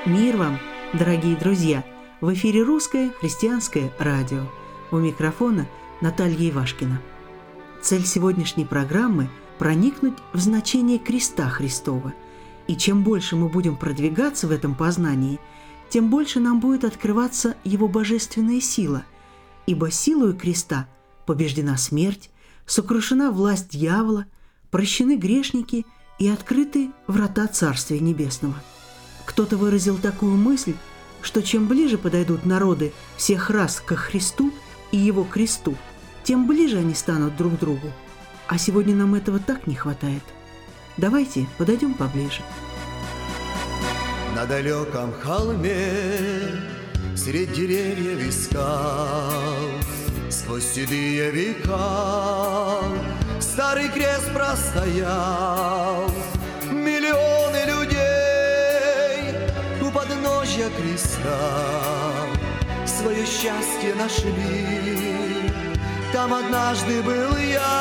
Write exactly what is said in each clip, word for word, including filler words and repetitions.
Мир вам, дорогие друзья! В эфире Русское христианское радио. У микрофона Наталья Ивашкина. Цель сегодняшней программы – проникнуть в значение креста Христова. И чем больше мы будем продвигаться в этом познании, тем больше нам будет открываться Его божественная сила. Ибо силою креста побеждена смерть, сокрушена власть дьявола, прощены грешники и открыты врата Царствия Небесного. Кто-то выразил такую мысль, что чем ближе подойдут народы всех рас ко Христу и Его кресту, тем ближе они станут друг к другу. А сегодня нам этого так не хватает. Давайте подойдем поближе. На далеком холме, средь деревьев и скал, сквозь седые века старый крест простоял. Миллионы людей у подножья креста свое счастье нашли. Там однажды был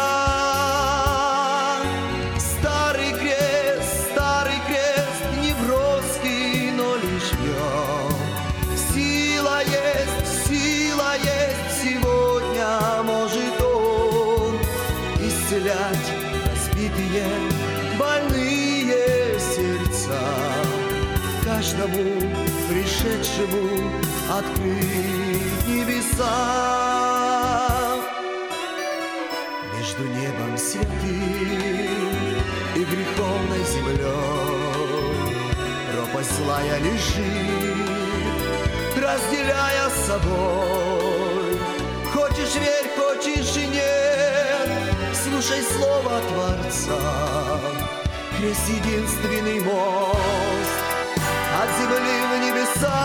я. Старый крест, старый крест, не броский, но лишь я. Сила есть, сила есть, сегодня может он исцелять разбитые, больные сердца. Каждому пришедшему открыть небеса. Между небом святым и греховной землей пропасть злая лежит, разделяя с собой. Хочешь верь, хочешь и нет, слушай слово Творца. Крест единственный мост от земли в небеса.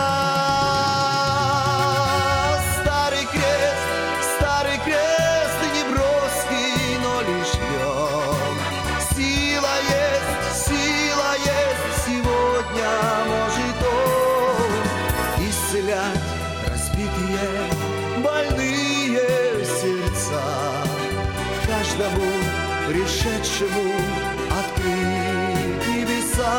Старый крест, старый крест, не броский, но лишь днем. Сила есть, сила есть, сегодня может он исцелять разбитые, больные сердца. Каждому пришедшему открыть небеса.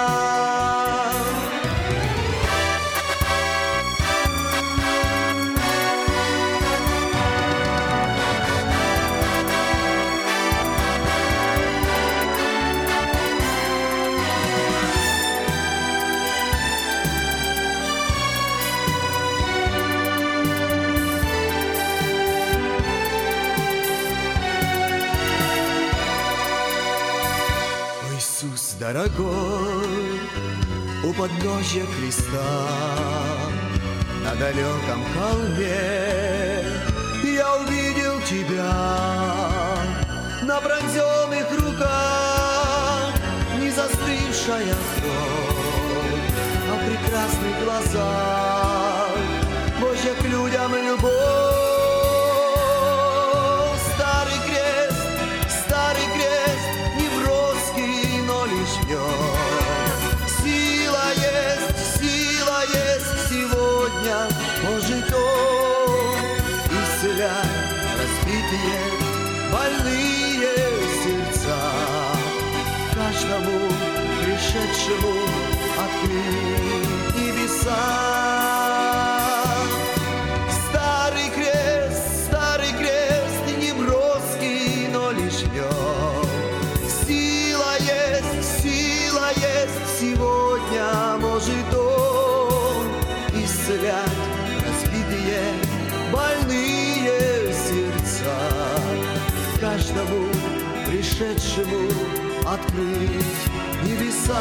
Дорогой, у подножья креста, на далеком холме я увидел тебя. На пронзенных руках не застывшая кровь, а в прекрасных глазах Божья к людям любовь. Старый крест, старый крест, не броский, но лишь в нем. Сила есть, сила есть, сегодня может он исцелять разбитые, больные сердца. Каждому пришедшему открыть небеса. Старый крест, старый крест, не броский, но лишь в нем. Сила есть, сила есть, сегодня может он исцелять разбитые, больные сердца. Каждому пришедшему открыть небеса.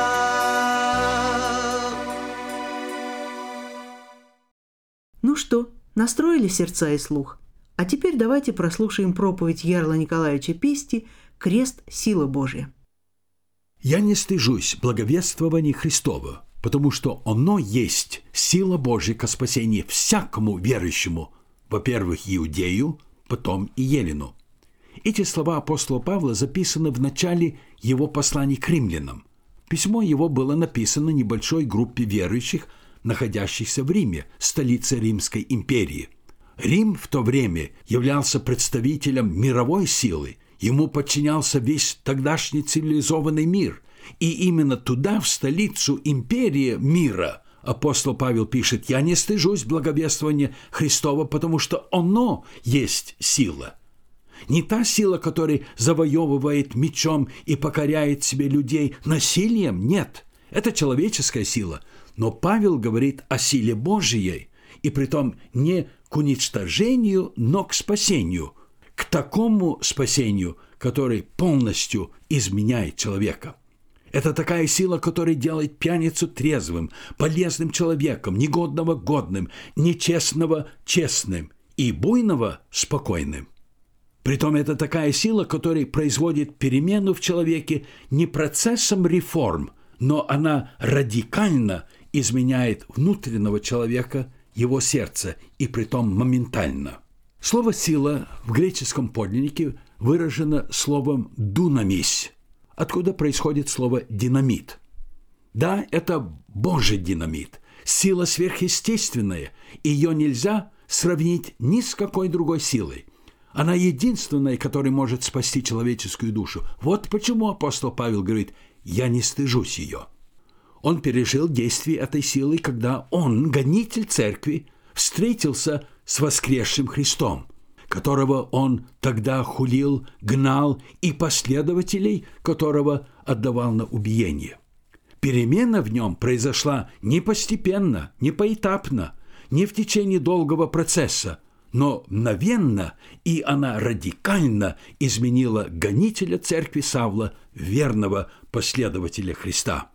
Ну что, настроили сердца и слух? А теперь давайте прослушаем проповедь Ярла Николаевича Пести «Крест – сила Божья». «Я не стыжусь благовествования Христова, потому что оно есть сила Божья ко спасению всякому верующему, во-первых, иудею, потом и елену». Эти слова апостола Павла записаны в начале его послания к римлянам. Письмо его было написано небольшой группе верующих, находящихся в Риме, столице Римской империи. Рим в то время являлся представителем мировой силы, ему подчинялся весь тогдашний цивилизованный мир, И именно туда, в столицу империи мира, апостол Павел пишет: «Я не стыжусь благовествования Христова, потому что оно есть сила». Не та сила, которая завоевывает мечом и покоряет себе людей насилием, нет, это человеческая сила. Но Павел говорит о силе Божьей, и притом не к уничтожению, но к спасению, к такому спасению, который полностью изменяет человека. Это такая сила, которая делает пьяницу трезвым, полезным человеком, негодного годным, нечестного честным и буйного спокойным. Притом это такая сила, которая производит перемену в человеке не процессом реформ, но она радикально изменяет внутреннего человека, его сердце, и притом моментально. Слово «сила» в греческом подлиннике выражено словом «дунамис», откуда происходит слово «динамит». Да, это Божий динамит, сила сверхъестественная, ее нельзя сравнить ни с какой другой силой. Она единственная, которая может спасти человеческую душу. Вот почему апостол Павел говорит: «Я не стыжусь ее». Он пережил действие этой силы, когда он, гонитель церкви, встретился с воскресшим Христом, которого он тогда хулил, гнал, и последователей которого отдавал на убиение. Перемена в нем произошла не постепенно, не поэтапно, не в течение долгого процесса, но мгновенно, и она радикально изменила гонителя церкви Савла, верного последователя Христа.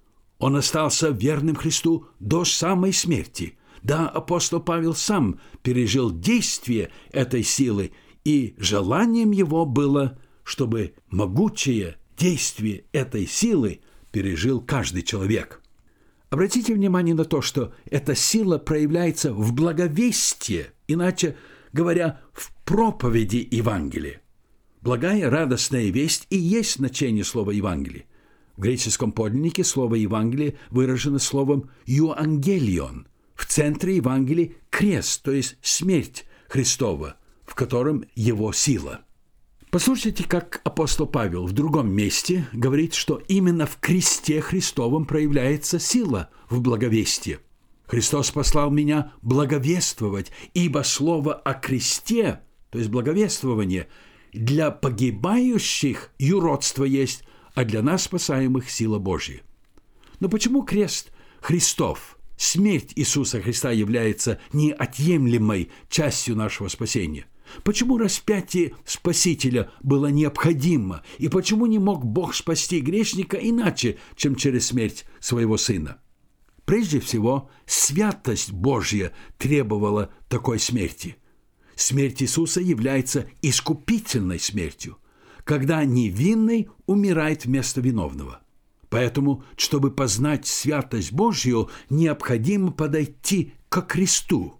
Он остался верным Христу до самой смерти. Да, апостол Павел сам пережил действие этой силы, и желанием его было, чтобы могучее действие этой силы пережил каждый человек. Обратите внимание на то, что эта сила проявляется в благовестии, иначе говоря, в проповеди Евангелия. Благая, радостная весть и есть значение слова «Евангелие». В греческом подлиннике слово «Евангелие» выражено словом «Евангелион». В центре Евангелия крест, то есть смерть Христова, в котором его сила. Послушайте, как апостол Павел в другом месте говорит, что именно в кресте Христовом проявляется сила в благовестии. «Христос послал меня благовествовать, ибо слово о кресте, то есть благовествование, для погибающих юродство есть, а для нас спасаемых сила Божья». Но почему крест Христов, смерть Иисуса Христа является неотъемлемой частью нашего спасения? Почему распятие Спасителя было необходимо, и почему не мог Бог спасти грешника иначе, чем через смерть своего Сына? Прежде всего, святость Божья требовала такой смерти. Смерть Иисуса является искупительной смертью, когда невинный умирает вместо виновного. Поэтому, чтобы познать святость Божью, необходимо подойти ко кресту.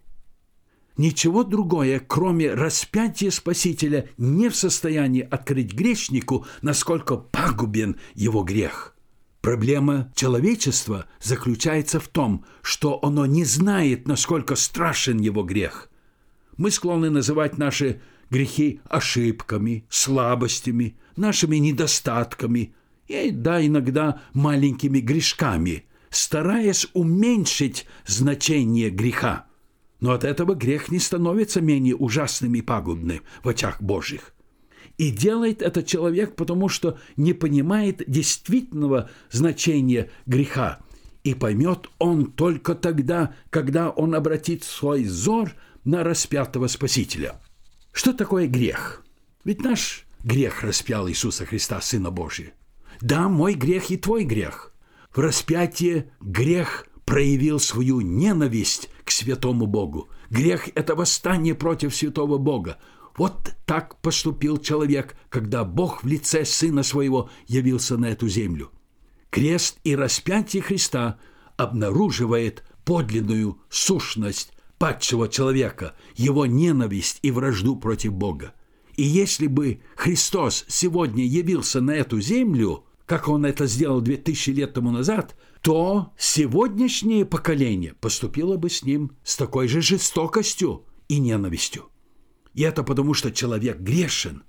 Ничего другое, кроме распятия Спасителя, не в состоянии открыть грешнику, насколько пагубен его грех. Проблема человечества заключается в том, что оно не знает, насколько страшен его грех. Мы склонны называть наши грехи ошибками, слабостями, нашими недостатками и, да, иногда маленькими грешками, стараясь уменьшить значение греха. Но от этого грех не становится менее ужасным и пагубным в очах Божьих. И делает это человек, потому что не понимает действительного значения греха. И поймет он только тогда, когда он обратит свой взор на распятого Спасителя. Что такое грех? Ведь наш грех распял Иисуса Христа, Сына Божия. Да, мой грех и твой грех. В распятии грех проявил свою ненависть к святому Богу. Грех – это восстание против святого Бога. Вот так поступил человек, когда Бог в лице Сына Своего явился на эту землю. Крест и распятие Христа обнаруживает подлинную сущность падшего человека, его ненависть и вражду против Бога. И если бы Христос сегодня явился на эту землю, как Он это сделал две тысячи лет тому назад, то сегодняшнее поколение поступило бы с Ним с такой же жестокостью и ненавистью. И это потому, что человек грешен,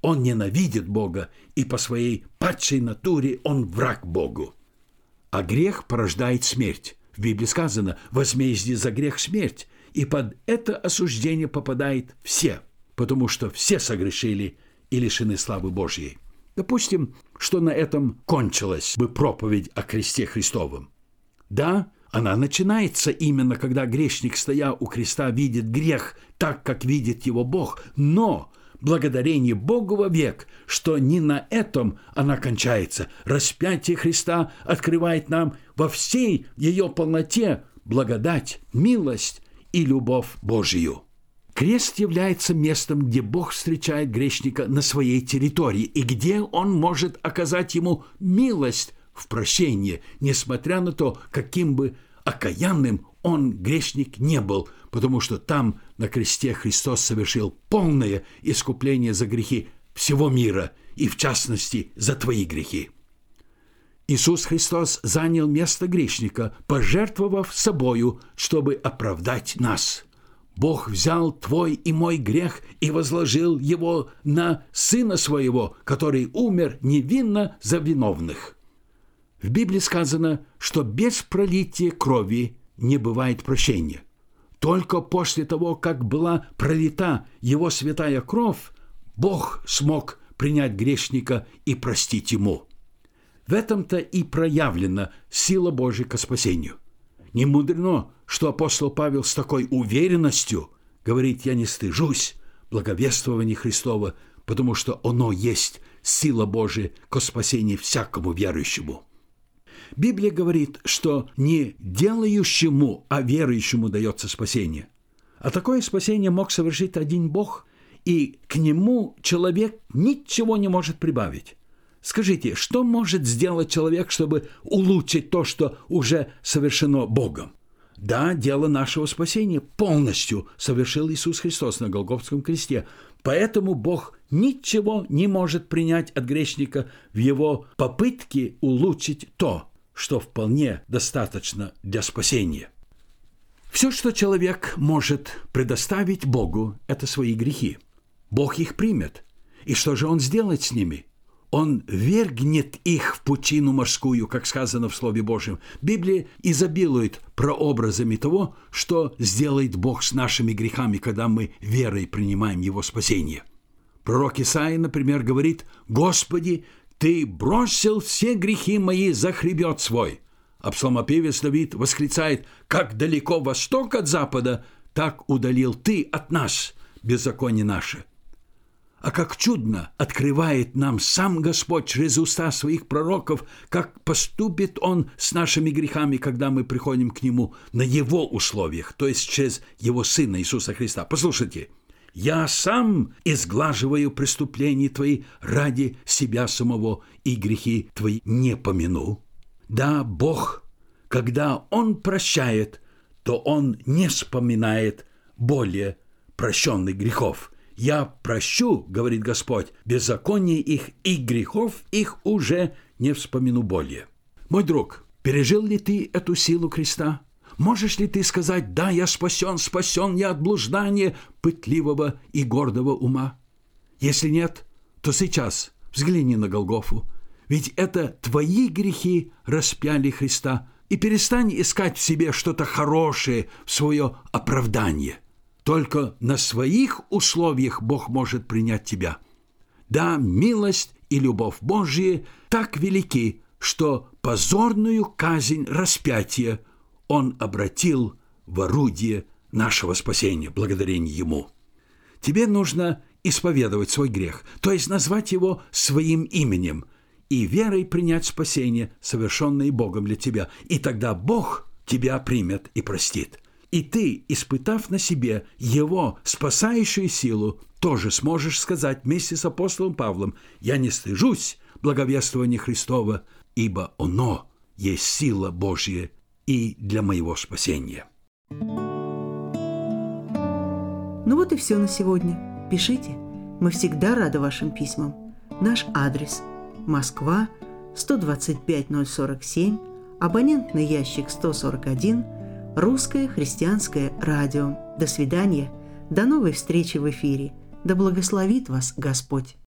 он ненавидит Бога, и по своей падшей натуре он враг Богу. А грех порождает смерть. В Библии сказано: возмездие за грех – смерть. И под это осуждение попадают все, потому что все согрешили и лишены славы Божьей. Допустим, что на этом кончилась бы проповедь о кресте Христовом. Да, она начинается именно, когда грешник, стоя у креста, видит грех так, как видит его Бог, но благодарение Богу вовек, что не на этом она кончается. Распятие Христа открывает нам во всей ее полноте благодать, милость и любовь Божию. Крест является местом, где Бог встречает грешника на своей территории и где Он может оказать ему милость в прощении, несмотря на то, каким бы окаянным он, грешник, не был, потому что там, на кресте, Христос совершил полное искупление за грехи всего мира и, в частности, за твои грехи. Иисус Христос занял место грешника, пожертвовав собою, чтобы оправдать нас. Бог взял твой и мой грех и возложил его на Сына Своего, который умер невинно за виновных. В Библии сказано, что без пролития крови не бывает прощения. Только после того, как была пролита Его святая кровь, Бог смог принять грешника и простить ему. В этом-то и проявлена сила Божия ко спасению. Не мудрено, что апостол Павел с такой уверенностью говорит: «Я не стыжусь благовествования Христова, потому что оно есть сила Божия ко спасению всякому верующему». Библия говорит, что не делающему, а верующему дается спасение. А такое спасение мог совершить один Бог, и к нему человек ничего не может прибавить. Скажите, что может сделать человек, чтобы улучшить то, что уже совершено Богом? Да, дело нашего спасения полностью совершил Иисус Христос на Голгофском кресте. Поэтому Бог ничего не может принять от грешника в его попытке улучшить то, что вполне достаточно для спасения. Все, что человек может предоставить Богу, это свои грехи. Бог их примет. И что же Он сделает с ними? Он вергнет их в пучину морскую, как сказано в Слове Божьем. Библия изобилует прообразами того, что сделает Бог с нашими грехами, когда мы верой принимаем Его спасение. Пророк Исаия, например, говорит: «Господи, Ты бросил все грехи мои за хребет свой». А псалмопевец Давид восклицает: «Как далеко восток от запада, так удалил Ты от нас беззаконие наше». А как чудно открывает нам сам Господь через уста своих пророков, как поступит Он с нашими грехами, когда мы приходим к Нему на Его условиях, то есть через Его Сына Иисуса Христа. Послушайте: «Я сам изглаживаю преступления твои ради себя самого, и грехи твои не помяну». Да, Бог, когда Он прощает, то Он не вспоминает более прощенных грехов. «Я прощу, — говорит Господь, — беззаконие их, и грехов их уже не вспомину более». Мой друг, пережил ли ты эту силу креста? Можешь ли ты сказать: «Да, я спасен, спасен я от блуждания пытливого и гордого ума»? Если нет, то сейчас взгляни на Голгофу. Ведь это твои грехи распяли Христа, и перестань искать в себе что-то хорошее в свое оправдание. Только на своих условиях Бог может принять тебя. Да, милость и любовь Божья так велики, что позорную казнь распятия Он обратил в орудие нашего спасения, благодарение Ему. Тебе нужно исповедовать свой грех, то есть назвать его своим именем, и верой принять спасение, совершенное Богом для тебя. И тогда Бог тебя примет и простит. И ты, испытав на себе Его спасающую силу, тоже сможешь сказать вместе с апостолом Павлом: «Я не стыжусь благовествования Христова, ибо оно есть сила Божья и для моего спасения». Ну вот и все на сегодня. Пишите. Мы всегда рады вашим письмам. Наш адрес: Москва, сто двадцать пять ноль сорок семь, абонентный ящик сто сорок один, Русское христианское радио. До свидания. До новой встречи в эфире. Да благословит вас Господь.